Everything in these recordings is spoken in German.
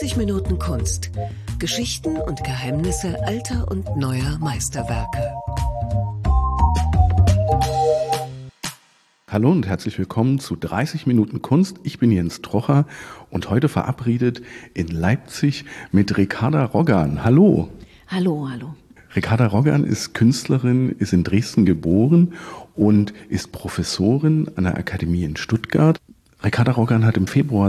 30 Minuten Kunst. Geschichten und Geheimnisse alter und neuer Meisterwerke. Hallo und herzlich willkommen zu 30 Minuten Kunst. Ich bin Jens Trocher und heute verabredet in Leipzig mit Ricarda Roggan. Hallo. Hallo, hallo. Ricarda Roggan ist Künstlerin, ist in Dresden geboren und ist Professorin an der Akademie in Stuttgart. Ricarda Roggan hat im Februar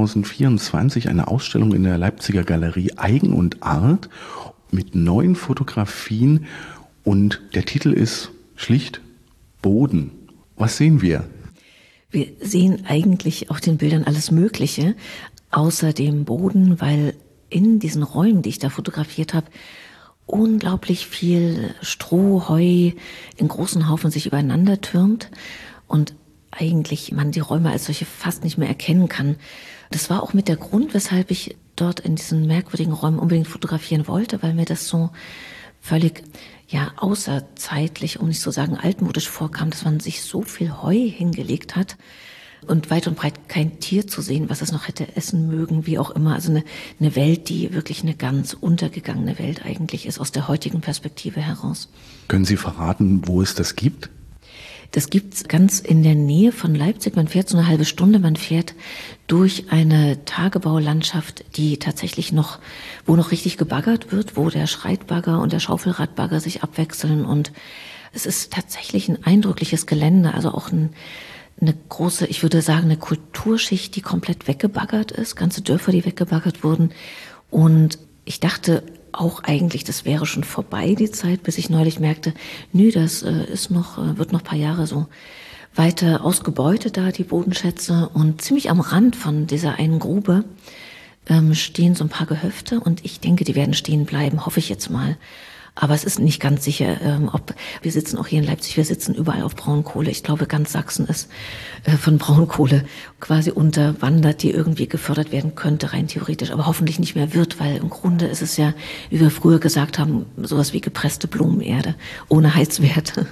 2024 eine Ausstellung in der Leipziger Galerie Eigen und Art mit 9 Fotografien und der Titel ist schlicht Boden. Was sehen wir? Wir sehen eigentlich auf den Bildern alles Mögliche, außer dem Boden, weil in diesen Räumen, die ich da fotografiert habe, unglaublich viel Stroh, Heu in großen Haufen sich übereinander türmt und eigentlich man die Räume als solche fast nicht mehr erkennen kann. Das war auch mit der Grund, weshalb ich dort in diesen merkwürdigen Räumen unbedingt fotografieren wollte, weil mir das so völlig außerzeitlich, um nicht zu sagen altmodisch vorkam, dass man sich so viel Heu hingelegt hat und weit und breit kein Tier zu sehen, was es noch hätte essen mögen, wie auch immer. Also eine Welt, die wirklich eine ganz untergegangene Welt eigentlich ist, aus der heutigen Perspektive heraus. Können Sie verraten, wo es das gibt? Das gibt's ganz in der Nähe von Leipzig. Man fährt so eine halbe Stunde, man fährt durch eine Tagebaulandschaft, die tatsächlich wo noch richtig gebaggert wird, wo der Schreitbagger und der Schaufelradbagger sich abwechseln. Und es ist tatsächlich ein eindrückliches Gelände, also auch eine große, ich würde sagen, eine Kulturschicht, die komplett weggebaggert ist, ganze Dörfer, die weggebaggert wurden. Und ich dachte auch eigentlich, das wäre schon vorbei, die Zeit, bis ich neulich merkte, das wird noch ein paar Jahre so weiter ausgebeutet da, die Bodenschätze. Und ziemlich am Rand von dieser einen Grube stehen so ein paar Gehöfte und ich denke, die werden stehen bleiben, hoffe ich jetzt mal. Aber es ist nicht ganz sicher, wir sitzen auch hier in Leipzig, wir sitzen überall auf Braunkohle. Ich glaube, ganz Sachsen ist von Braunkohle quasi unterwandert, die irgendwie gefördert werden könnte, rein theoretisch, aber hoffentlich nicht mehr wird, weil im Grunde ist es ja, wie wir früher gesagt haben, sowas wie gepresste Blumenerde, ohne Heizwert.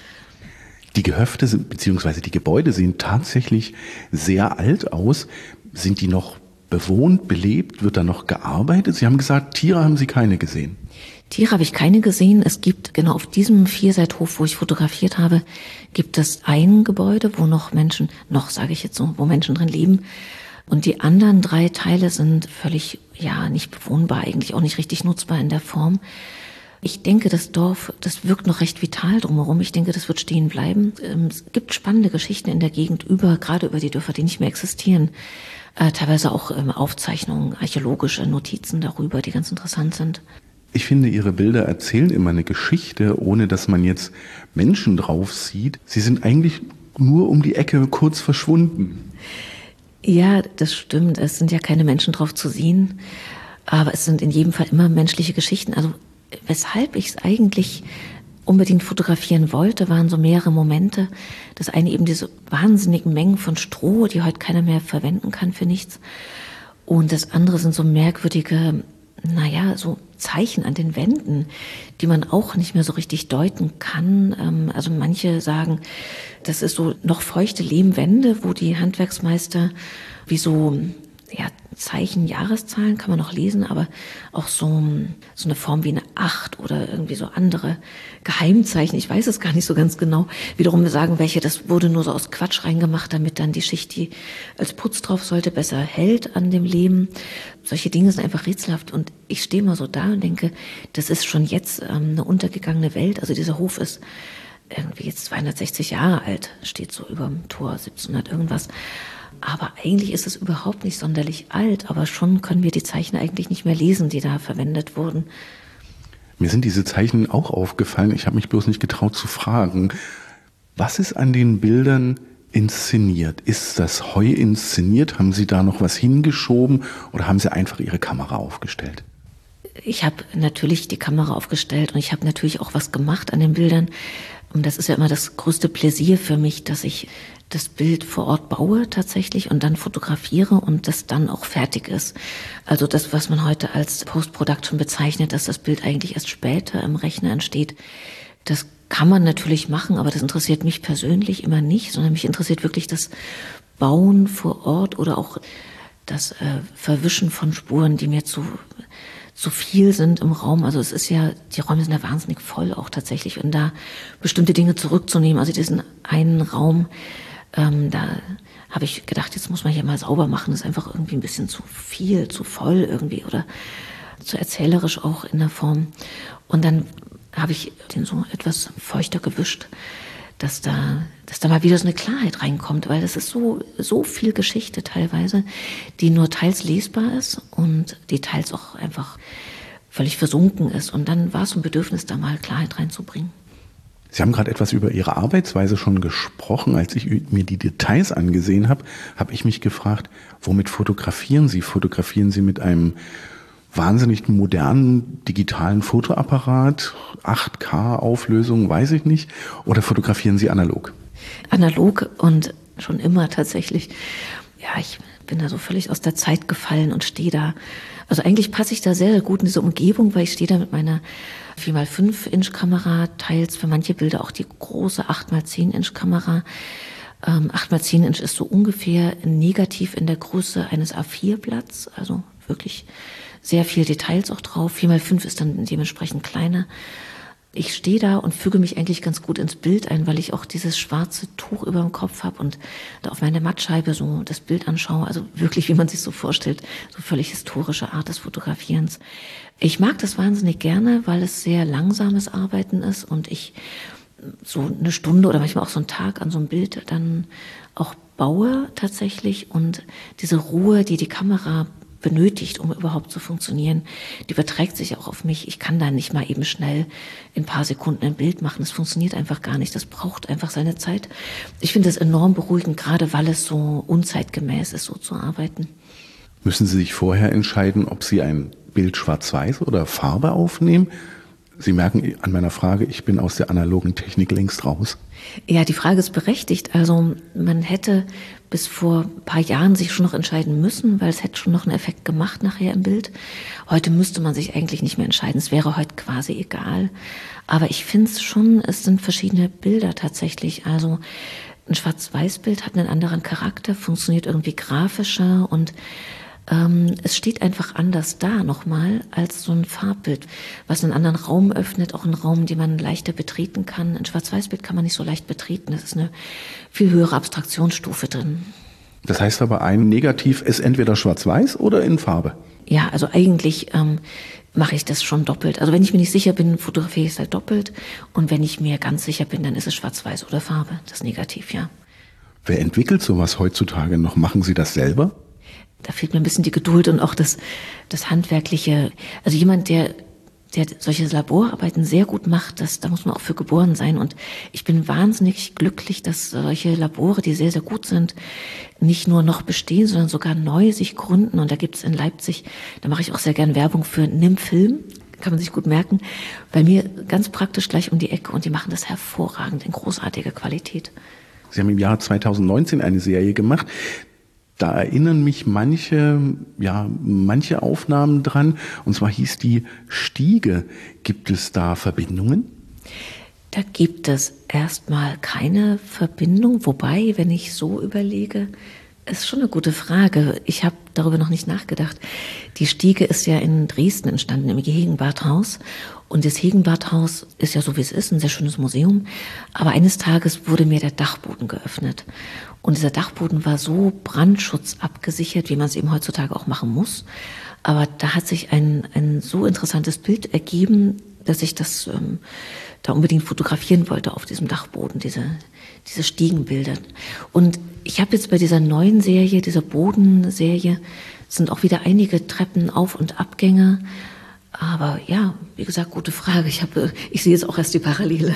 Die Gehöfte beziehungsweise die Gebäude sehen tatsächlich sehr alt aus. Sind die noch bewohnt, belebt? Wird da noch gearbeitet? Sie haben gesagt, Tiere haben Sie keine gesehen. Tiere habe ich keine gesehen. Es gibt genau auf diesem Vierseithof, wo ich fotografiert habe, gibt es ein Gebäude, wo wo Menschen drin leben. Und die anderen 3 Teile sind völlig, nicht bewohnbar, eigentlich auch nicht richtig nutzbar in der Form. Ich denke, das Dorf, das wirkt noch recht vital drumherum. Ich denke, das wird stehen bleiben. Es gibt spannende Geschichten in der Gegend gerade über die Dörfer, die nicht mehr existieren. Teilweise auch Aufzeichnungen, archäologische Notizen darüber, die ganz interessant sind. Ich finde, Ihre Bilder erzählen immer eine Geschichte, ohne dass man jetzt Menschen drauf sieht. Sie sind eigentlich nur um die Ecke kurz verschwunden. Ja, das stimmt. Es sind ja keine Menschen drauf zu sehen, aber es sind in jedem Fall immer menschliche Geschichten. Also weshalb ich es eigentlich unbedingt fotografieren wollte, waren so mehrere Momente. Das eine eben diese wahnsinnigen Mengen von Stroh, die heute keiner mehr verwenden kann für nichts. Und das andere sind so merkwürdige, so Zeichen an den Wänden, die man auch nicht mehr so richtig deuten kann. Also manche sagen, das ist so noch feuchte Lehmwände, wo die Handwerksmeister wie so Zeichen, Jahreszahlen kann man noch lesen, aber auch so eine Form wie eine 8 oder irgendwie so andere Geheimzeichen. Ich weiß es gar nicht so ganz genau. Wiederum sagen welche, das wurde nur so aus Quatsch reingemacht, damit dann die Schicht, die als Putz drauf sollte, besser hält an dem Lehm. Solche Dinge sind einfach rätselhaft und ich stehe mal so da und denke, das ist schon jetzt eine untergegangene Welt. Also dieser Hof ist irgendwie jetzt 260 Jahre alt, steht so über dem Tor 1700 irgendwas. Aber eigentlich ist es überhaupt nicht sonderlich alt, aber schon können wir die Zeichen eigentlich nicht mehr lesen, die da verwendet wurden. Mir sind diese Zeichen auch aufgefallen. Ich habe mich bloß nicht getraut zu fragen. Was ist an den Bildern inszeniert? Ist das Heu inszeniert? Haben Sie da noch was hingeschoben oder haben Sie einfach Ihre Kamera aufgestellt? Ich habe natürlich die Kamera aufgestellt und ich habe natürlich auch was gemacht an den Bildern. Und das ist ja immer das größte Pläsier für mich, dass ich das Bild vor Ort baue tatsächlich und dann fotografiere und das dann auch fertig ist. Also das, was man heute als Post-Production bezeichnet, dass das Bild eigentlich erst später im Rechner entsteht, das kann man natürlich machen, aber das interessiert mich persönlich immer nicht, sondern mich interessiert wirklich das Bauen vor Ort oder auch das Verwischen von Spuren, die mir zu viel sind im Raum. Also es ist ja, die Räume sind ja wahnsinnig voll auch tatsächlich. Und da bestimmte Dinge zurückzunehmen, also diesen einen Raum, da habe ich gedacht, jetzt muss man hier mal sauber machen. Das ist einfach irgendwie ein bisschen zu viel, zu voll irgendwie oder zu erzählerisch auch in der Form. Und dann habe ich den so etwas feuchter gewischt, dass da mal wieder so eine Klarheit reinkommt, weil das ist so viel Geschichte teilweise, die nur teils lesbar ist und die teils auch einfach völlig versunken ist. Und dann war es so ein Bedürfnis, da mal Klarheit reinzubringen. Sie haben gerade etwas über Ihre Arbeitsweise schon gesprochen. Als ich mir die Details angesehen habe, habe ich mich gefragt, womit fotografieren Sie? Fotografieren Sie mit einem wahnsinnig modernen digitalen Fotoapparat, 8K-Auflösung, weiß ich nicht, oder fotografieren Sie analog? Analog und schon immer tatsächlich. Ja, ich bin da so völlig aus der Zeit gefallen und stehe da. Also eigentlich passe ich da sehr, sehr gut in diese Umgebung, weil ich stehe da mit meiner 4x5-Inch-Kamera, teils für manche Bilder auch die große 8x10-Inch-Kamera. 8x10 ist so ungefähr negativ in der Größe eines A4-Blatts, also wirklich sehr viel Details auch drauf. 4x5 ist dann dementsprechend kleiner. Ich stehe da und füge mich eigentlich ganz gut ins Bild ein, weil ich auch dieses schwarze Tuch über dem Kopf habe und da auf meine Mattscheibe so das Bild anschaue. Also wirklich, wie man sich so vorstellt, so völlig historische Art des Fotografierens. Ich mag das wahnsinnig gerne, weil es sehr langsames Arbeiten ist und ich so eine Stunde oder manchmal auch so einen Tag an so einem Bild dann auch baue tatsächlich. Und diese Ruhe, die Kamera benötigt, um überhaupt zu funktionieren, die überträgt sich auch auf mich. Ich kann da nicht mal eben schnell in ein paar Sekunden ein Bild machen. Das funktioniert einfach gar nicht. Das braucht einfach seine Zeit. Ich finde das enorm beruhigend, gerade weil es so unzeitgemäß ist, so zu arbeiten. Müssen Sie sich vorher entscheiden, ob Sie ein Bild schwarz-weiß oder Farbe aufnehmen? Sie merken an meiner Frage, ich bin aus der analogen Technik längst raus. Ja, die Frage ist berechtigt. Also man hätte bis vor ein paar Jahren sich schon noch entscheiden müssen, weil es hätte schon noch einen Effekt gemacht nachher im Bild. Heute müsste man sich eigentlich nicht mehr entscheiden. Es wäre heute quasi egal. Aber ich finde es schon, es sind verschiedene Bilder tatsächlich. Also ein Schwarz-Weiß-Bild hat einen anderen Charakter, funktioniert irgendwie grafischer und es steht einfach anders da nochmal als so ein Farbbild, was einen anderen Raum öffnet, auch einen Raum, den man leichter betreten kann. Ein Schwarz-Weiß-Bild kann man nicht so leicht betreten, das ist eine viel höhere Abstraktionsstufe drin. Das heißt aber, ein Negativ ist entweder schwarz-weiß oder in Farbe? Ja, also eigentlich mache ich das schon doppelt. Also wenn ich mir nicht sicher bin, fotografiere ich es halt doppelt. Und wenn ich mir ganz sicher bin, dann ist es schwarz-weiß oder Farbe, das Negativ, ja. Wer entwickelt sowas heutzutage noch? Machen Sie das selber? Da fehlt mir ein bisschen die Geduld und auch das Handwerkliche. Also jemand, der solche Laborarbeiten sehr gut macht, da muss man auch für geboren sein. Und ich bin wahnsinnig glücklich, dass solche Labore, die sehr, sehr gut sind, nicht nur noch bestehen, sondern sogar neu sich gründen. Und da gibt's in Leipzig, da mache ich auch sehr gern Werbung für Nimm Film. Kann man sich gut merken. Bei mir ganz praktisch gleich um die Ecke und die machen das hervorragend in großartiger Qualität. Sie haben im Jahr 2019 eine Serie gemacht. Da erinnern mich manche Aufnahmen dran. Und zwar hieß die Stiege. Gibt es da Verbindungen? Da gibt es erstmal keine Verbindung. Wobei, wenn ich so überlege, ist schon eine gute Frage. Ich habe darüber noch nicht nachgedacht. Die Stiege ist ja in Dresden entstanden, im Hegenbarthaus. Und das Hegenbarthaus ist ja so, wie es ist, ein sehr schönes Museum. Aber eines Tages wurde mir der Dachboden geöffnet. Und dieser Dachboden war so brandschutzabgesichert, wie man es eben heutzutage auch machen muss. Aber da hat sich ein so interessantes Bild ergeben, dass ich das da unbedingt fotografieren wollte auf diesem Dachboden, diese Stiegenbilder. Und ich habe jetzt bei dieser neuen Serie, dieser Bodenserie, sind auch wieder einige Treppen, Auf- und Abgänge. Aber ja, wie gesagt, gute Frage. Ich sehe jetzt auch erst die Parallele.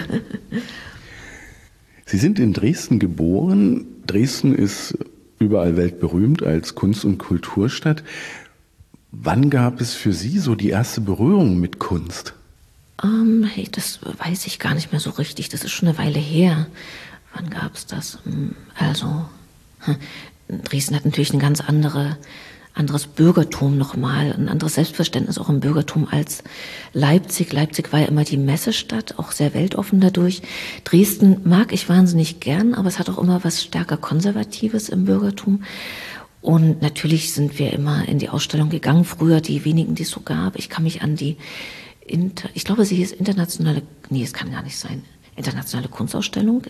Sie sind in Dresden geboren. Dresden ist überall weltberühmt als Kunst- und Kulturstadt. Wann gab es für Sie so die erste Berührung mit Kunst? Das weiß ich gar nicht mehr so richtig. Das ist schon eine Weile her. Wann gab es das? Also, Dresden hat natürlich ein ganz anderes Bürgertum nochmal, ein anderes Selbstverständnis auch im Bürgertum als Leipzig. Leipzig war ja immer die Messestadt, auch sehr weltoffen dadurch. Dresden mag ich wahnsinnig gern, aber es hat auch immer was stärker Konservatives im Bürgertum. Und natürlich sind wir immer in die Ausstellung gegangen, früher die wenigen, die es so gab. Ich kann mich an die, ich glaube, sie hieß es kann gar nicht sein, internationale Kunstausstellung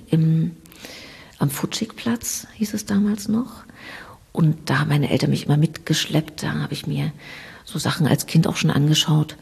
am Futschigplatz, hieß es damals noch. Und da haben meine Eltern mich immer mitgeschleppt, da habe ich mir so Sachen als Kind auch schon angeschaut.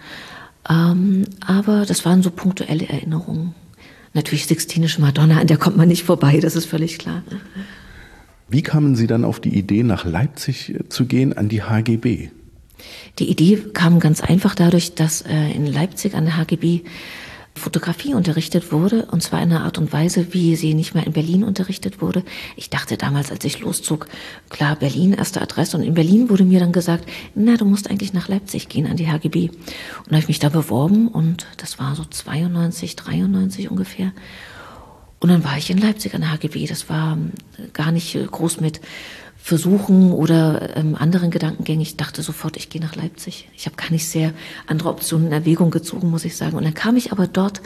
Aber das waren so punktuelle Erinnerungen. Natürlich Sixtinische Madonna, an der kommt man nicht vorbei, das ist völlig klar. Wie kamen Sie dann auf die Idee, nach Leipzig zu gehen, an die HGB? Die Idee kam ganz einfach dadurch, dass in Leipzig an der HGB Fotografie unterrichtet wurde, und zwar in einer Art und Weise, wie sie nicht mehr in Berlin unterrichtet wurde. Ich dachte damals, als ich loszog, klar, Berlin, erste Adresse, und in Berlin wurde mir dann gesagt, na, du musst eigentlich nach Leipzig gehen, an die HGB. Und da habe ich mich da beworben, und das war so 92, 93 ungefähr. Und dann war ich in Leipzig an der HGB. Das war gar nicht groß mit Versuchen oder anderen Gedankengängen. Ich dachte sofort, ich gehe nach Leipzig. Ich habe gar nicht sehr andere Optionen in Erwägung gezogen, muss ich sagen. Und dann kam ich aber dort,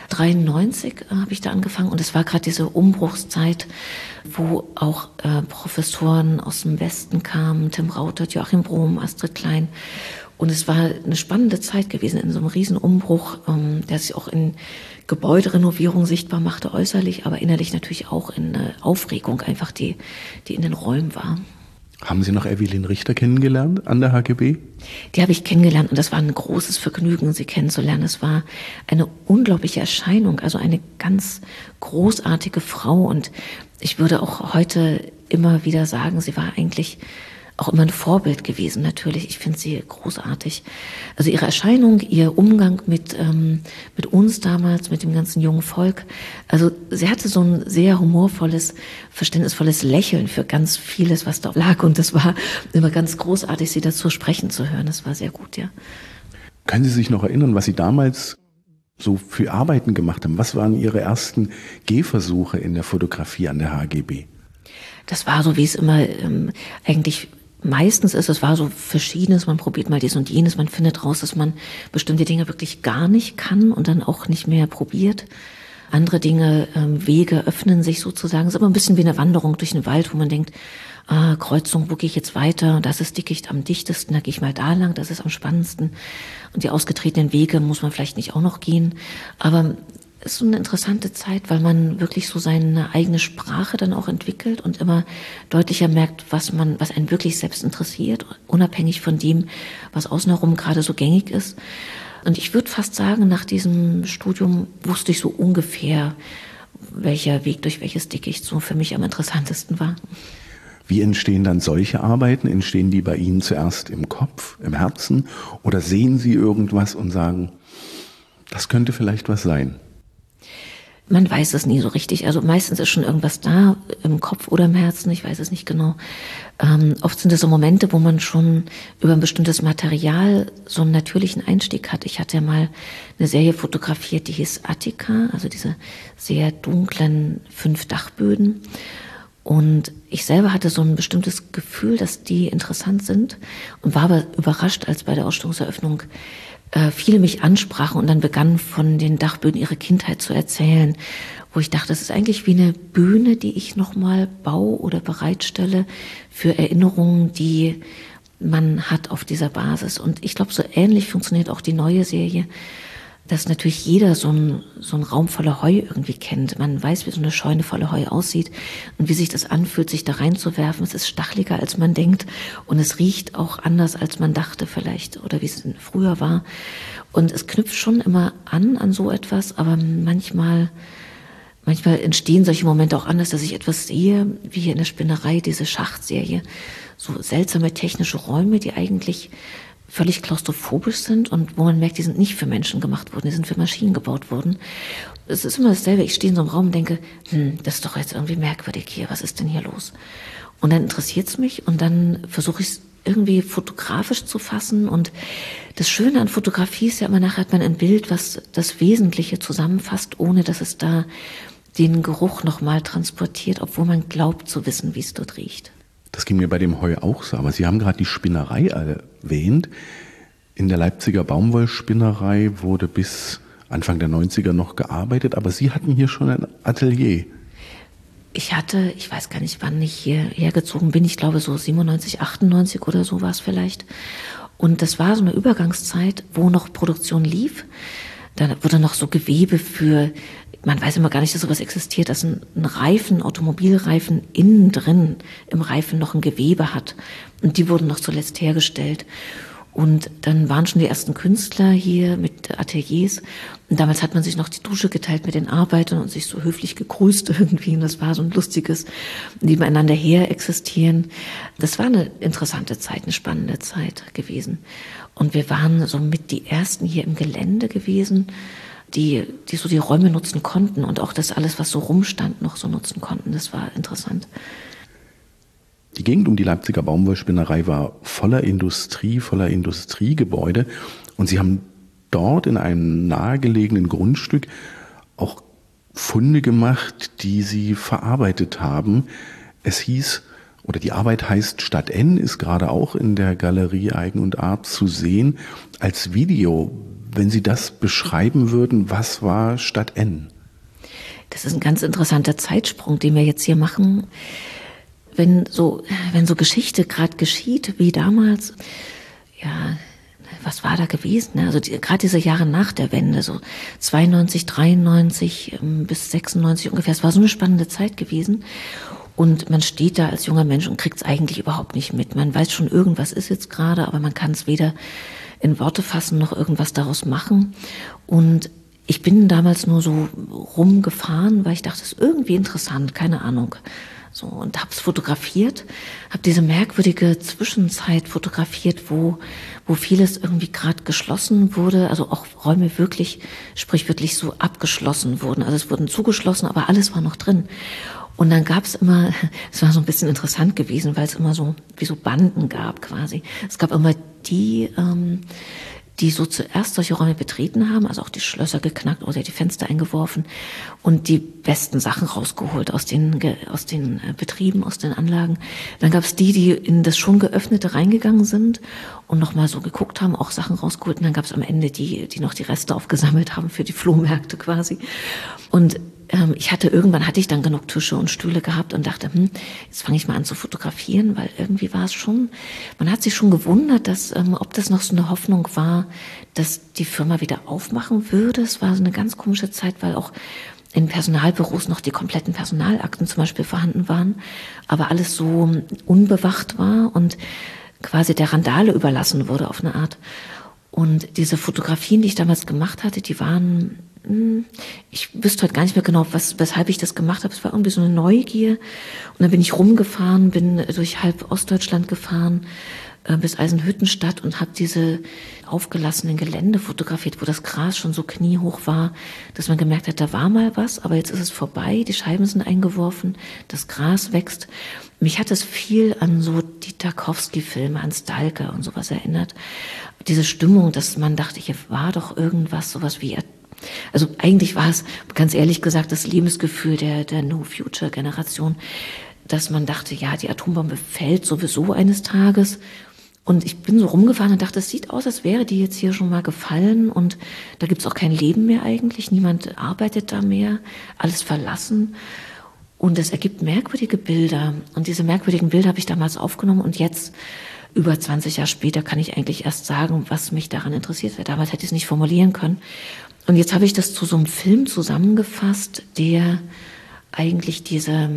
93 habe ich da angefangen. Und es war gerade diese Umbruchszeit, wo auch Professoren aus dem Westen kamen, Tim Rautert, Joachim Brohm, Astrid Klein. Und es war eine spannende Zeit gewesen in so einem riesen Umbruch, der sich auch in Gebäuderenovierung sichtbar machte, äußerlich, aber innerlich natürlich auch in Aufregung einfach, die in den Räumen war. Haben Sie noch Evelyn Richter kennengelernt an der HGB? Die habe ich kennengelernt, und das war ein großes Vergnügen, sie kennenzulernen. Es war eine unglaubliche Erscheinung, also eine ganz großartige Frau, und ich würde auch heute immer wieder sagen, sie war eigentlich auch immer ein Vorbild gewesen, natürlich. Ich finde sie großartig. Also ihre Erscheinung, ihr Umgang mit uns damals, mit dem ganzen jungen Volk. Also sie hatte so ein sehr humorvolles, verständnisvolles Lächeln für ganz vieles, was da lag. Und das war immer ganz großartig, sie dazu sprechen zu hören. Das war sehr gut, ja. Können Sie sich noch erinnern, was Sie damals so für Arbeiten gemacht haben? Was waren Ihre ersten Gehversuche in der Fotografie an der HGB? Das war so, wie es immer eigentlich meistens ist. Es war so Verschiedenes, man probiert mal dies und jenes, man findet raus, dass man bestimmte Dinge wirklich gar nicht kann und dann auch nicht mehr probiert. Andere Dinge, Wege öffnen sich sozusagen. Es ist immer ein bisschen wie eine Wanderung durch den Wald, wo man denkt, Kreuzung, wo gehe ich jetzt weiter? Das ist Dickicht am dichtesten, da gehe ich mal da lang, das ist am spannendsten. Und die ausgetretenen Wege muss man vielleicht nicht auch noch gehen. Aber es ist so eine interessante Zeit, weil man wirklich so seine eigene Sprache dann auch entwickelt und immer deutlicher merkt, was einen wirklich selbst interessiert, unabhängig von dem, was außen herum gerade so gängig ist. Und ich würde fast sagen, nach diesem Studium wusste ich so ungefähr, welcher Weg durch welches Dickicht so für mich am interessantesten war. Wie entstehen dann solche Arbeiten? Entstehen die bei Ihnen zuerst im Kopf, im Herzen, oder sehen Sie irgendwas und sagen, das könnte vielleicht was sein? Man weiß es nie so richtig. Also meistens ist schon irgendwas da, im Kopf oder im Herzen, ich weiß es nicht genau. Oft sind es so Momente, wo man schon über ein bestimmtes Material so einen natürlichen Einstieg hat. Ich hatte ja mal eine Serie fotografiert, die hieß Attika, also diese sehr dunklen 5 Dachböden. Und ich selber hatte so ein bestimmtes Gefühl, dass die interessant sind, und war aber überrascht, als bei der Ausstellungseröffnung viele mich ansprachen und dann begannen von den Dachböden ihre Kindheit zu erzählen, wo ich dachte, das ist eigentlich wie eine Bühne, die ich nochmal baue oder bereitstelle für Erinnerungen, die man hat auf dieser Basis. Und ich glaube, so ähnlich funktioniert auch die neue Serie, dass natürlich jeder so ein Raum voller Heu irgendwie kennt. Man weiß, wie so eine Scheune voller Heu aussieht und wie sich das anfühlt, sich da reinzuwerfen. Es ist stacheliger, als man denkt, und es riecht auch anders, als man dachte vielleicht oder wie es früher war. Und es knüpft schon immer an so etwas, aber manchmal entstehen solche Momente auch anders, dass ich etwas sehe, wie hier in der Spinnerei, diese Schachtserie. So seltsame technische Räume, die eigentlich völlig klaustrophobisch sind und wo man merkt, die sind nicht für Menschen gemacht worden, die sind für Maschinen gebaut worden. Es ist immer dasselbe, ich stehe in so einem Raum und denke, das ist doch jetzt irgendwie merkwürdig hier, was ist denn hier los? Und dann interessiert es mich und dann versuche ich es irgendwie fotografisch zu fassen. Und das Schöne an Fotografie ist ja immer, nachher hat man ein Bild, was das Wesentliche zusammenfasst, ohne dass es da den Geruch nochmal transportiert, obwohl man glaubt zu wissen, wie es dort riecht. Das ging mir bei dem Heu auch so, aber Sie haben gerade die Spinnerei erwähnt. In der Leipziger Baumwollspinnerei wurde bis Anfang der 90er noch gearbeitet, aber Sie hatten hier schon ein Atelier. Ich weiß gar nicht, wann ich hierher gezogen bin. Ich glaube so 97, 98 oder so war es vielleicht. Und das war so eine Übergangszeit, wo noch Produktion lief. Da wurde noch so Gewebe für, man weiß immer gar nicht, dass sowas existiert, dass ein Reifen, Automobilreifen innen drin im Reifen noch ein Gewebe hat. Und die wurden noch zuletzt hergestellt. Und dann waren schon die ersten Künstler hier mit Ateliers. Und damals hat man sich noch die Dusche geteilt mit den Arbeitern und sich so höflich gegrüßt irgendwie. Und das war so ein lustiges Nebeneinander her existieren. Das war eine interessante Zeit, eine spannende Zeit gewesen. Und wir waren so mit die Ersten hier im Gelände gewesen, die so die Räume nutzen konnten und auch das alles, was so rumstand, noch so nutzen konnten. Das war interessant. Die Gegend um die Leipziger Baumwollspinnerei war voller Industriegebäude und Sie haben dort in einem nahegelegenen Grundstück auch Funde gemacht, die Sie verarbeitet haben. Es hieß, oder die Arbeit heißt Stadt N, ist gerade auch in der Galerie Eigen und Art zu sehen als Video. Wenn Sie das beschreiben würden, was war Stadt N? Das ist ein ganz interessanter Zeitsprung, den wir jetzt hier machen. Wenn so Geschichte gerade geschieht, wie damals, ja, was war da gewesen? Also gerade diese Jahre nach der Wende, so 92, 93 bis 96 ungefähr, es war so eine spannende Zeit gewesen. Und man steht da als junger Mensch und kriegt es eigentlich überhaupt nicht mit. Man weiß schon, irgendwas ist jetzt gerade, aber man kann es weder in Worte fassen noch irgendwas daraus machen. Und ich bin damals nur so rumgefahren, weil ich dachte, das ist irgendwie interessant, keine Ahnung. So, und habe es fotografiert, habe diese merkwürdige Zwischenzeit fotografiert, wo vieles irgendwie gerade geschlossen wurde, also auch Räume wirklich, sprichwörtlich so abgeschlossen wurden. Also es wurden zugeschlossen, aber alles war noch drin. Und dann gab es immer, es war so ein bisschen interessant gewesen, weil es immer so wie so Banden gab quasi. Es gab immer die so zuerst solche Räume betreten haben, also auch die Schlösser geknackt oder die Fenster eingeworfen und die besten Sachen rausgeholt aus den Betrieben, aus den Anlagen. Dann gab es die in das schon Geöffnete reingegangen sind und nochmal so geguckt haben, auch Sachen rausgeholt. Und dann gab es am Ende die noch die Reste aufgesammelt haben für die Flohmärkte quasi. Und irgendwann hatte ich dann genug Tische und Stühle gehabt und dachte, jetzt fange ich mal an zu fotografieren, weil irgendwie war es schon, man hat sich schon gewundert, dass, ob das noch so eine Hoffnung war, dass die Firma wieder aufmachen würde. Es war so eine ganz komische Zeit, weil auch in Personalbüros noch die kompletten Personalakten zum Beispiel vorhanden waren, aber alles so unbewacht war und quasi der Randale überlassen wurde auf eine Art. Und diese Fotografien, die ich damals gemacht hatte, die waren, ich wüsste heute gar nicht mehr genau, weshalb ich das gemacht habe. Es war irgendwie so eine Neugier. Und dann bin ich rumgefahren, bin durch halb Ostdeutschland gefahren, bis Eisenhüttenstadt und habe diese aufgelassenen Gelände fotografiert, wo das Gras schon so kniehoch war, dass man gemerkt hat, da war mal was, aber jetzt ist es vorbei, die Scheiben sind eingeworfen, das Gras wächst. Mich hat es viel an so die Tarkowski-Filme, an Stalker und sowas erinnert. Diese Stimmung, dass man dachte, hier war doch irgendwas, sowas wie, also eigentlich war es, ganz ehrlich gesagt, das Lebensgefühl der No-Future-Generation, dass man dachte, ja, die Atombombe fällt sowieso eines Tages. Und ich bin so rumgefahren und dachte, es sieht aus, als wäre die jetzt hier schon mal gefallen und da gibt's auch kein Leben mehr eigentlich, niemand arbeitet da mehr, alles verlassen. Und es ergibt merkwürdige Bilder. Und diese merkwürdigen Bilder habe ich damals aufgenommen und jetzt, über 20 Jahre später, kann ich eigentlich erst sagen, was mich daran interessiert. Damals hätte ich es nicht formulieren können. Und jetzt habe ich das zu so einem Film zusammengefasst, der eigentlich diese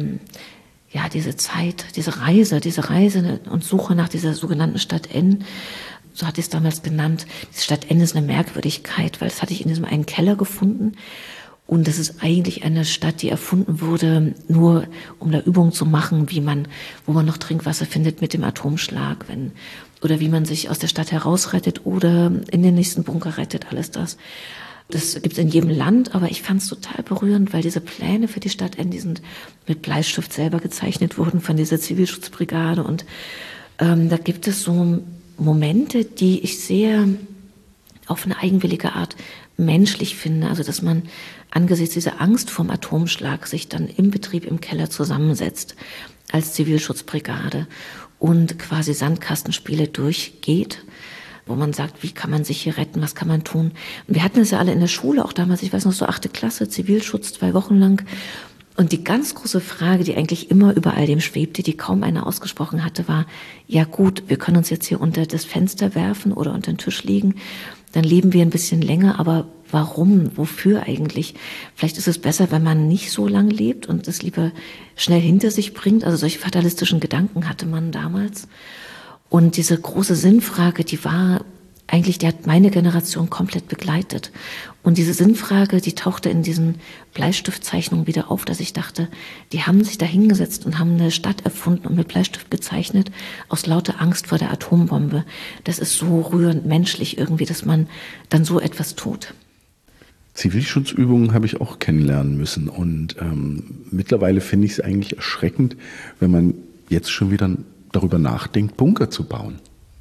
Zeit, diese Reise und Suche nach dieser sogenannten Stadt N, so hatte ich es damals genannt. Diese Stadt N ist eine Merkwürdigkeit, weil das hatte ich in diesem einen Keller gefunden. Und das ist eigentlich eine Stadt, die erfunden wurde, nur um da Übungen zu machen, wo man noch Trinkwasser findet mit dem Atomschlag, oder wie man sich aus der Stadt herausrettet oder in den nächsten Bunker rettet, alles das. Das gibt's in jedem Land, aber ich fand es total berührend, weil diese Pläne für die Stadt N, die sind mit Bleistift selber gezeichnet worden von dieser Zivilschutzbrigade. Und da gibt es so Momente, die ich sehr auf eine eigenwillige Art menschlich finde. Also dass man angesichts dieser Angst vorm Atomschlag sich dann im Betrieb im Keller zusammensetzt als Zivilschutzbrigade und quasi Sandkastenspiele durchgeht, wo man sagt, wie kann man sich hier retten, was kann man tun. Und wir hatten es ja alle in der Schule, auch damals, ich weiß noch so 8. Klasse, Zivilschutz 2 Wochen lang. Und die ganz große Frage, die eigentlich immer über all dem schwebte, die kaum einer ausgesprochen hatte, war, ja gut, wir können uns jetzt hier unter das Fenster werfen oder unter den Tisch legen, dann leben wir ein bisschen länger, aber warum, wofür eigentlich? Vielleicht ist es besser, wenn man nicht so lange lebt und es lieber schnell hinter sich bringt. Also solche fatalistischen Gedanken hatte man damals. Und diese große Sinnfrage, die hat meine Generation komplett begleitet. Und diese Sinnfrage, die tauchte in diesen Bleistiftzeichnungen wieder auf, dass ich dachte, die haben sich da hingesetzt und haben eine Stadt erfunden und mit Bleistift gezeichnet, aus lauter Angst vor der Atombombe. Das ist so rührend menschlich irgendwie, dass man dann so etwas tut. Zivilschutzübungen habe ich auch kennenlernen müssen. Und mittlerweile finde ich es eigentlich erschreckend, wenn man jetzt schon wieder darüber nachdenkt, Bunker zu bauen.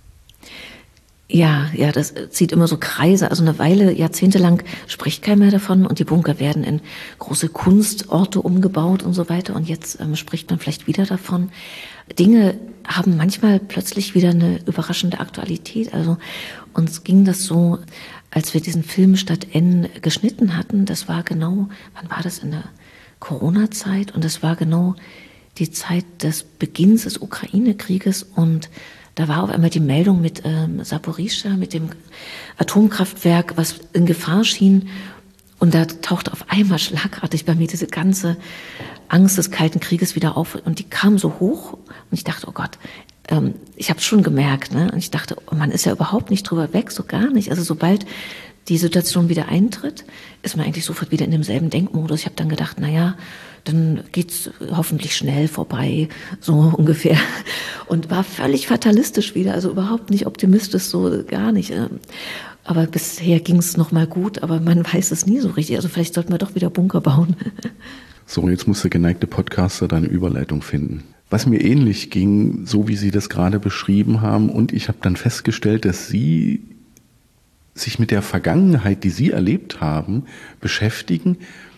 Ja, das zieht immer so Kreise. Also eine Weile, jahrzehntelang spricht keiner mehr davon und die Bunker werden in große Kunstorte umgebaut und so weiter. Und jetzt spricht man vielleicht wieder davon. Dinge haben manchmal plötzlich wieder eine überraschende Aktualität. Also uns ging das so, als wir diesen Film Stadt N geschnitten hatten. Das war genau, wann war das, in der Corona-Zeit? Und das war genau die Zeit des Beginns des Ukraine-Krieges und da war auf einmal die Meldung mit Saporischschja, mit dem Atomkraftwerk, was in Gefahr schien. Und da tauchte auf einmal schlagartig bei mir diese ganze Angst des Kalten Krieges wieder auf. Und die kam so hoch. Und ich dachte, oh Gott, ich habe es schon gemerkt. Ne? Und ich dachte, oh, man ist ja überhaupt nicht drüber weg, so gar nicht. Also sobald die Situation wieder eintritt, ist man eigentlich sofort wieder in demselben Denkmodus. Ich habe dann gedacht, dann geht's hoffentlich schnell vorbei, so ungefähr. Und war völlig fatalistisch wieder, also überhaupt nicht optimistisch, so gar nicht. Aber bisher ging's noch mal gut, aber man weiß es nie so richtig. Also vielleicht sollten wir doch wieder Bunker bauen. So, jetzt muss der geneigte Podcaster da eine Überleitung finden. Was mir ähnlich ging, so wie Sie das gerade beschrieben haben, und ich habe dann festgestellt, dass Sie sich mit der Vergangenheit, die Sie erlebt haben, beschäftigen,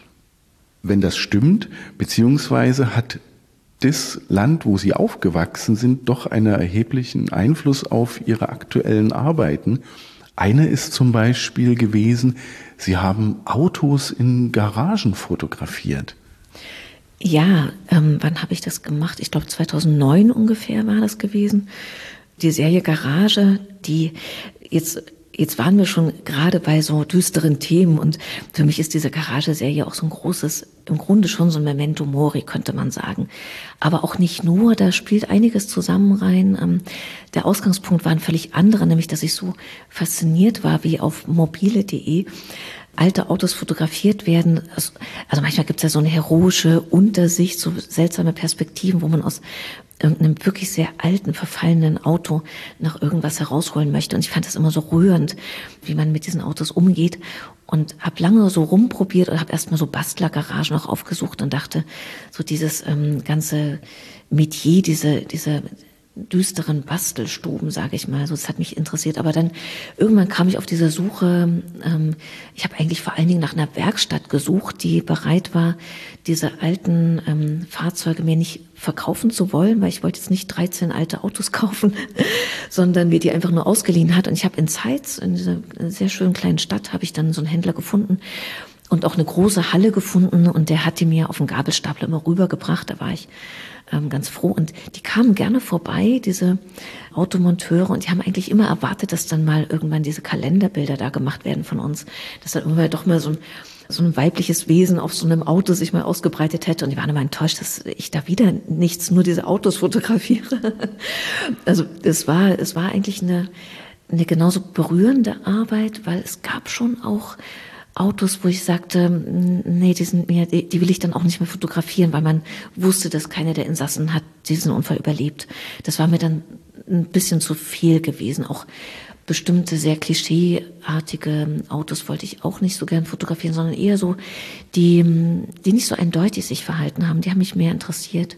wenn das stimmt, beziehungsweise hat das Land, wo Sie aufgewachsen sind, doch einen erheblichen Einfluss auf Ihre aktuellen Arbeiten. Eine ist zum Beispiel gewesen, Sie haben Autos in Garagen fotografiert. Ja, wann habe ich das gemacht? Ich glaube 2009 ungefähr war das gewesen. Die Serie Garage, die Jetzt waren wir schon gerade bei so düsteren Themen und für mich ist diese Garage-Serie auch so ein großes, im Grunde schon so ein Memento Mori, könnte man sagen. Aber auch nicht nur, da spielt einiges zusammen rein. Der Ausgangspunkt war ein völlig anderer, nämlich dass ich so fasziniert war, wie auf mobile.de alte Autos fotografiert werden. Also manchmal gibt es ja so eine heroische Untersicht, so seltsame Perspektiven, wo man aus irgendeinem wirklich sehr alten, verfallenen Auto nach irgendwas herausholen möchte. Und ich fand das immer so rührend, wie man mit diesen Autos umgeht. Und habe lange so rumprobiert und habe erstmal so Bastlergaragen auch aufgesucht und dachte, so dieses ganze Metier, diese düsteren Bastelstuben, sage ich mal. So, das hat mich interessiert. Aber dann irgendwann kam ich auf diese Suche. Ich habe eigentlich vor allen Dingen nach einer Werkstatt gesucht, die bereit war, diese alten Fahrzeuge mir nicht verkaufen zu wollen, weil ich wollte jetzt nicht 13 alte Autos kaufen, sondern mir die einfach nur ausgeliehen hat. Und ich habe in Zeitz, in dieser sehr schönen kleinen Stadt, habe ich dann so einen Händler gefunden und auch eine große Halle gefunden. Und der hat die mir auf dem Gabelstapler immer rübergebracht. Da war ich ganz froh. Und die kamen gerne vorbei, diese Automonteure, und die haben eigentlich immer erwartet, dass dann mal irgendwann diese Kalenderbilder da gemacht werden von uns. Dass dann irgendwann doch mal so ein weibliches Wesen auf so einem Auto sich mal ausgebreitet hätte. Und die waren immer enttäuscht, dass ich da wieder nichts, nur diese Autos fotografiere. Also es war eigentlich eine genauso berührende Arbeit, weil es gab schon auch Autos, wo ich sagte, nee, die will ich dann auch nicht mehr fotografieren, weil man wusste, dass keiner der Insassen hat diesen Unfall überlebt. Das war mir dann ein bisschen zu viel gewesen. Auch bestimmte sehr klischeeartige Autos wollte ich auch nicht so gern fotografieren, sondern eher so, die nicht so eindeutig sich verhalten haben. Die haben mich mehr interessiert.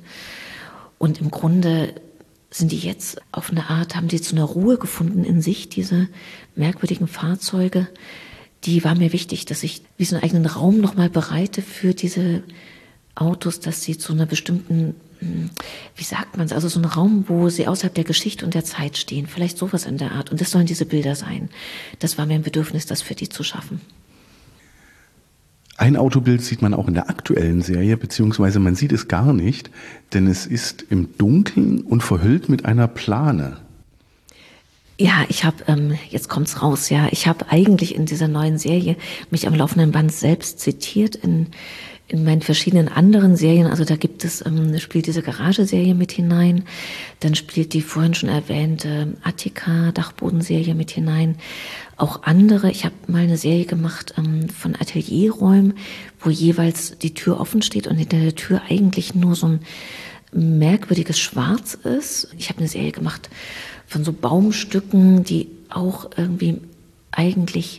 Und im Grunde sind die jetzt auf eine Art, haben die zu einer Ruhe gefunden in sich, diese merkwürdigen Fahrzeuge. Die war mir wichtig, dass ich wie so einen eigenen Raum nochmal bereite für diese Autos, dass sie zu einer bestimmten, wie sagt man es, also so ein Raum, wo sie außerhalb der Geschichte und der Zeit stehen. Vielleicht sowas in der Art. Und das sollen diese Bilder sein. Das war mir ein Bedürfnis, das für die zu schaffen. Ein Autobild sieht man auch in der aktuellen Serie, beziehungsweise man sieht es gar nicht, denn es ist im Dunkeln und verhüllt mit einer Plane. Ja, ich habe, jetzt kommt's raus, ja, ich habe eigentlich in dieser neuen Serie mich am laufenden Band selbst zitiert in meinen verschiedenen anderen Serien. Also da gibt es, spielt diese Garageserie mit hinein, dann spielt die vorhin schon erwähnte Attika-Dachbodenserie mit hinein. Auch andere, ich habe mal eine Serie gemacht von Atelierräumen, wo jeweils die Tür offen steht und hinter der Tür eigentlich nur so ein merkwürdiges Schwarz ist. Ich habe eine Serie gemacht von so Baumstücken, die auch irgendwie eigentlich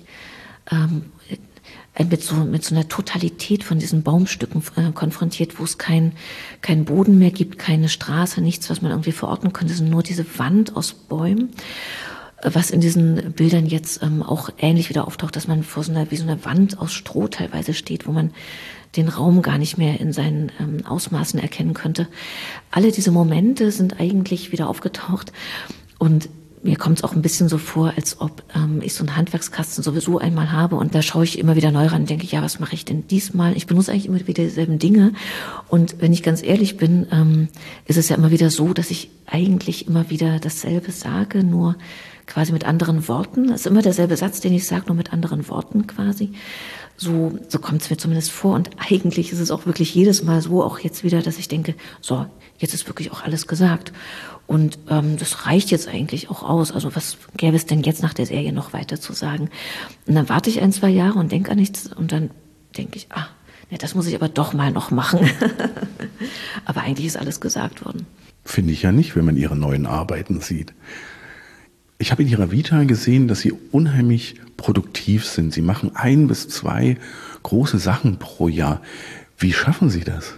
mit so einer Totalität von diesen Baumstücken konfrontiert, wo es kein Boden mehr gibt, keine Straße, nichts, was man irgendwie verorten könnte, sondern nur diese Wand aus Bäumen, was in diesen Bildern jetzt auch ähnlich wieder auftaucht, dass man vor wie so einer Wand aus Stroh teilweise steht, wo man den Raum gar nicht mehr in seinen Ausmaßen erkennen könnte. Alle diese Momente sind eigentlich wieder aufgetaucht und mir kommt es auch ein bisschen so vor, als ob ich so einen Handwerkskasten sowieso einmal habe und da schaue ich immer wieder neu ran und denke, ja, was mache ich denn diesmal? Ich benutze eigentlich immer wieder dieselben Dinge und wenn ich ganz ehrlich bin, ist es ja immer wieder so, dass ich eigentlich immer wieder dasselbe sage, nur quasi mit anderen Worten. Das ist immer derselbe Satz, den ich sage, nur mit anderen Worten quasi. So kommt es mir zumindest vor und eigentlich ist es auch wirklich jedes Mal so, auch jetzt wieder, dass ich denke, so, jetzt ist wirklich auch alles gesagt. Und das reicht jetzt eigentlich auch aus. Also was gäbe es denn jetzt nach der Serie noch weiter zu sagen? Und dann warte ich 1-2 Jahre und denke an nichts und dann denke ich, ne, das muss ich aber doch mal noch machen. Aber eigentlich ist alles gesagt worden. Finde ich ja nicht, wenn man Ihre neuen Arbeiten sieht. Ich habe in Ihrer Vita gesehen, dass Sie unheimlich produktiv sind. Sie machen 1 bis 2 große Sachen pro Jahr. Wie schaffen Sie das?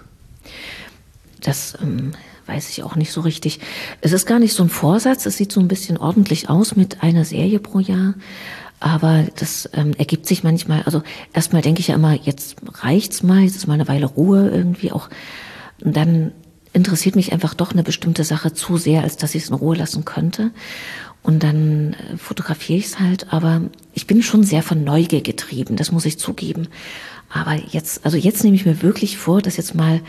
Das weiß ich auch nicht so richtig. Es ist gar nicht so ein Vorsatz. Es sieht so ein bisschen ordentlich aus mit einer Serie pro Jahr. Aber das ergibt sich manchmal. Also erstmal denke ich ja immer, jetzt reicht's mal, jetzt ist mal eine Weile Ruhe irgendwie auch. Und dann interessiert mich einfach doch eine bestimmte Sache zu sehr, als dass ich es in Ruhe lassen könnte. Und dann fotografiere ich es halt. Aber ich bin schon sehr von Neugier getrieben, das muss ich zugeben. Aber jetzt nehme ich mir wirklich vor, dass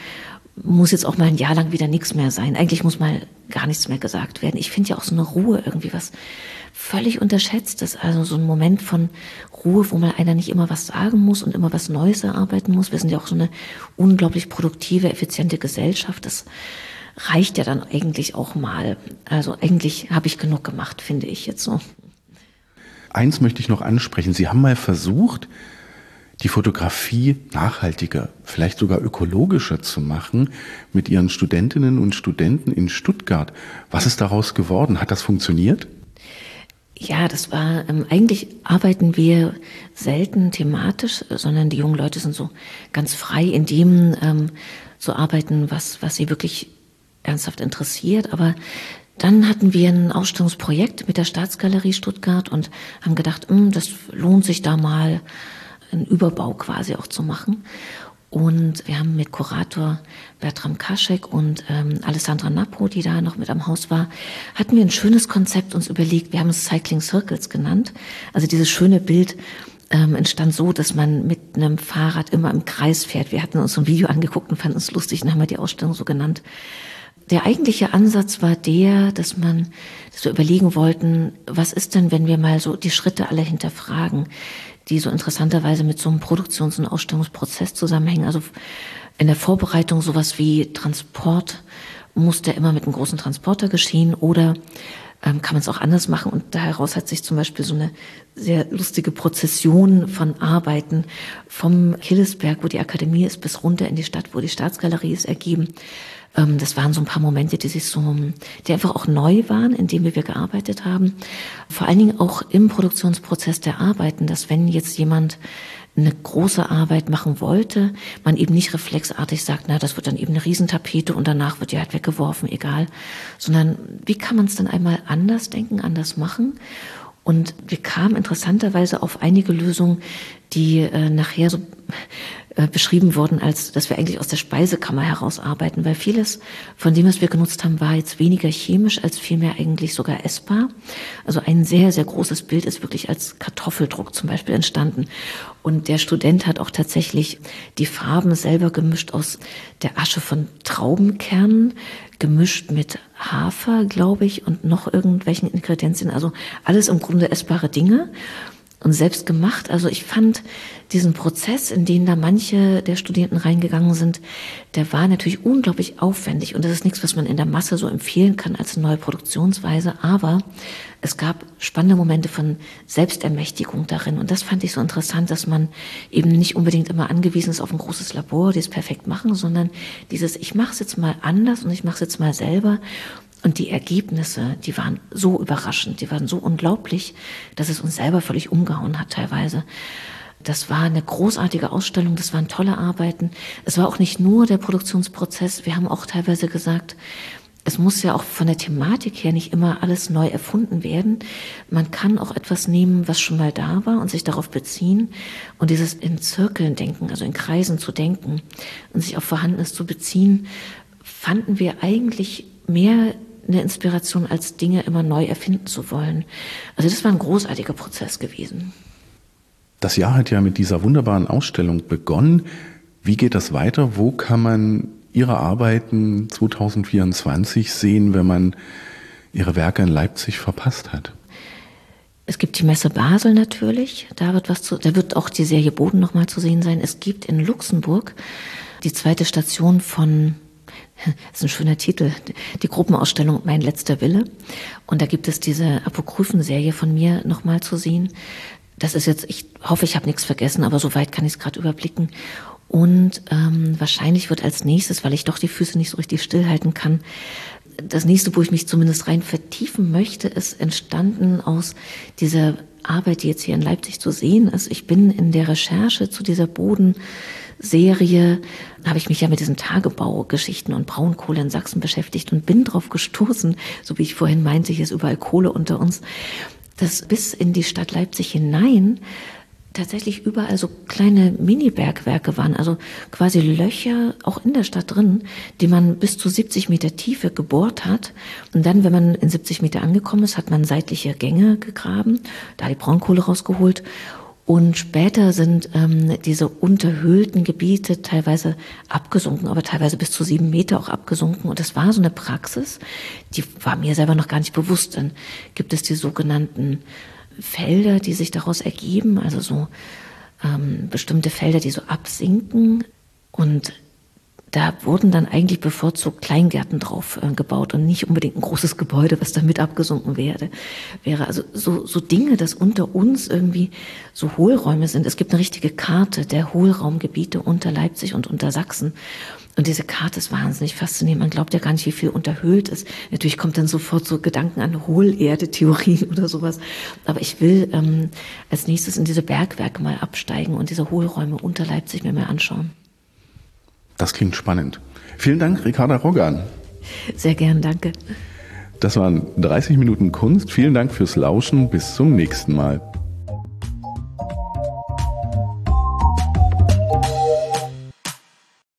muss jetzt auch mal ein Jahr lang wieder nichts mehr sein. Eigentlich muss mal gar nichts mehr gesagt werden. Ich finde ja auch so eine Ruhe irgendwie was völlig Unterschätztes. Also so ein Moment von Ruhe, wo mal einer nicht immer was sagen muss und immer was Neues erarbeiten muss. Wir sind ja auch so eine unglaublich produktive, effiziente Gesellschaft. Das reicht ja dann eigentlich auch mal. Also eigentlich habe ich genug gemacht, finde ich jetzt so. Eins möchte ich noch ansprechen. Sie haben mal versucht, die Fotografie nachhaltiger, vielleicht sogar ökologischer zu machen mit Ihren Studentinnen und Studenten in Stuttgart. Was ist daraus geworden? Hat das funktioniert? Ja, das war, eigentlich arbeiten wir selten thematisch, sondern die jungen Leute sind so ganz frei in dem zu arbeiten, was sie wirklich ernsthaft interessiert. Aber dann hatten wir ein Ausstellungsprojekt mit der Staatsgalerie Stuttgart und haben gedacht, das lohnt sich da mal einen Überbau quasi auch zu machen. Und wir haben mit Kurator Bertram Kaschek und Alessandra Nappo, die da noch mit am Haus war, hatten wir ein schönes Konzept uns überlegt. Wir haben es Cycling Circles genannt. Also dieses schöne Bild entstand so, dass man mit einem Fahrrad immer im Kreis fährt. Wir hatten uns so ein Video angeguckt und fanden es lustig und haben wir die Ausstellung so genannt. Der eigentliche Ansatz war dass wir überlegen wollten, was ist denn, wenn wir mal so die Schritte alle hinterfragen, die so interessanterweise mit so einem Produktions- und Ausstellungsprozess zusammenhängen. Also in der Vorbereitung sowas wie Transport, muss der immer mit einem großen Transporter geschehen oder kann man es auch anders machen? Und daraus hat sich zum Beispiel so eine sehr lustige Prozession von Arbeiten vom Killesberg, wo die Akademie ist, bis runter in die Stadt, wo die Staatsgalerie ist, ergeben. Das waren so ein paar Momente, die einfach auch neu waren, in denen wir gearbeitet haben. Vor allen Dingen auch im Produktionsprozess der Arbeiten, dass wenn jetzt jemand eine große Arbeit machen wollte, man eben nicht reflexartig sagt, das wird dann eben eine Riesentapete und danach wird die halt weggeworfen, egal. Sondern wie kann man es dann einmal anders denken, anders machen? Und wir kamen interessanterweise auf einige Lösungen, die nachher so beschrieben wurden, als dass wir eigentlich aus der Speisekammer heraus arbeiten, weil vieles von dem, was wir genutzt haben, war jetzt weniger chemisch, als vielmehr eigentlich sogar essbar. Also ein sehr, sehr großes Bild ist wirklich als Kartoffeldruck zum Beispiel entstanden. Und der Student hat auch tatsächlich die Farben selber gemischt aus der Asche von Traubenkernen, gemischt mit Hafer, glaube ich, und noch irgendwelchen Ingredienzien. Also alles im Grunde essbare Dinge. Und selbst gemacht. Also ich fand diesen Prozess, in den da manche der Studierenden reingegangen sind, der war natürlich unglaublich aufwendig. Und das ist nichts, was man in der Masse so empfehlen kann als neue Produktionsweise. Aber es gab spannende Momente von Selbstermächtigung darin. Und das fand ich so interessant, dass man eben nicht unbedingt immer angewiesen ist auf ein großes Labor, die es perfekt machen, sondern dieses, ich mache es jetzt mal anders und ich mache es jetzt mal selber. Und die Ergebnisse, die waren so überraschend, die waren so unglaublich, dass es uns selber völlig umgehauen hat teilweise. Das war eine großartige Ausstellung, das waren tolle Arbeiten. Es war auch nicht nur der Produktionsprozess, wir haben auch teilweise gesagt, es muss ja auch von der Thematik her nicht immer alles neu erfunden werden. Man kann auch etwas nehmen, was schon mal da war und sich darauf beziehen und dieses in Zirkeln denken, also in Kreisen zu denken und sich auf Vorhandenes zu beziehen, fanden wir eigentlich mehr eine Inspiration, als Dinge immer neu erfinden zu wollen. Also das war ein großartiger Prozess gewesen. Das Jahr hat ja mit dieser wunderbaren Ausstellung begonnen. Wie geht das weiter? Wo kann man Ihre Arbeiten 2024 sehen, wenn man Ihre Werke in Leipzig verpasst hat? Es gibt die Messe Basel natürlich. Da wird auch die Serie Boden nochmal zu sehen sein. Es gibt in Luxemburg die zweite Station von, das ist ein schöner Titel, die Gruppenausstellung Mein letzter Wille. Und da gibt es diese Apokryphen-Serie von mir nochmal zu sehen. Das ist jetzt, ich hoffe, ich habe nichts vergessen, aber soweit kann ich es gerade überblicken. Und wahrscheinlich wird als nächstes, weil ich doch die Füße nicht so richtig stillhalten kann, das nächste, wo ich mich zumindest rein vertiefen möchte, ist entstanden aus dieser Arbeit, die jetzt hier in Leipzig zu sehen ist. Ich bin in der Recherche zu dieser Bodenserie, habe ich mich ja mit diesen Tagebaugeschichten und Braunkohle in Sachsen beschäftigt und bin drauf gestoßen, so wie ich vorhin meinte, hier ist überall Kohle unter uns, dass bis in die Stadt Leipzig hinein tatsächlich überall so kleine Mini-Bergwerke waren, also quasi Löcher auch in der Stadt drin, die man bis zu 70 Meter Tiefe gebohrt hat. Und dann, wenn man in 70 Meter angekommen ist, hat man seitliche Gänge gegraben, da die Braunkohle rausgeholt. Und später sind diese unterhöhlten Gebiete teilweise abgesunken, aber teilweise bis zu 7 Meter auch abgesunken. Und das war so eine Praxis, die war mir selber noch gar nicht bewusst. Dann gibt es die sogenannten Felder, die sich daraus ergeben, also so bestimmte Felder, die so absinken. Und da wurden dann eigentlich bevorzugt Kleingärten drauf gebaut und nicht unbedingt ein großes Gebäude, was damit abgesunken wäre. Also so Dinge, dass unter uns irgendwie so Hohlräume sind. Es gibt eine richtige Karte der Hohlraumgebiete unter Leipzig und unter Sachsen. Und diese Karte ist wahnsinnig faszinierend. Man glaubt ja gar nicht, wie viel unterhöhlt ist. Natürlich kommt dann sofort so Gedanken an Hohlerde-Theorien oder sowas. Aber ich will als nächstes in diese Bergwerke mal absteigen und diese Hohlräume unter Leipzig mir mal anschauen. Das klingt spannend. Vielen Dank, Ricarda Roggan. Sehr gern, danke. Das waren 30 Minuten Kunst. Vielen Dank fürs Lauschen. Bis zum nächsten Mal.